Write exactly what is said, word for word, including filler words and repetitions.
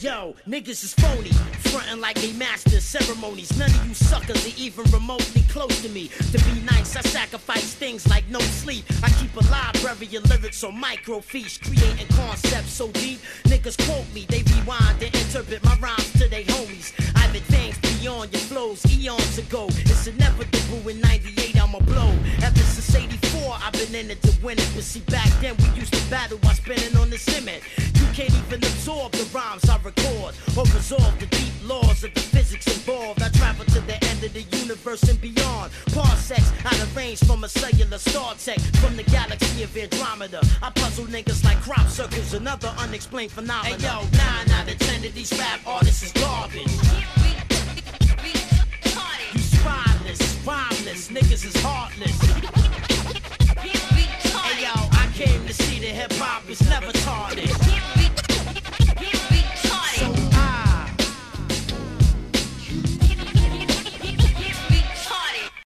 Yo, niggas is phony, frontin' like they master ceremonies. None of you suckers are even remotely close to me. To be nice, I sacrifice things like no sleep. I keep a library of lyrics on microfiche, creating concepts so deep. Niggas quote me, they rewind and interpret my rhymes to they homies. I've advanced beyond your flows eons ago. It's inevitable in ninety-eight I'ma blow. Ever since eighty-four I've been in it to win it. But see, back then we used to battle while spinning on the cement. You can't even absorb the rhymes I record or resolve the deep laws of the physics involved. I travel to the end of the universe and beyond. Parsecs out of range from a cellular star tech, from the galaxy of Andromeda. I puzzle niggas like crop circles and other unexplained phenomena. Hey yo, nine out of ten of these rap artists is garbage. You spineless, rhymeless, niggas is heartless. Hey yo, I came to see the hip hop is never tarnished.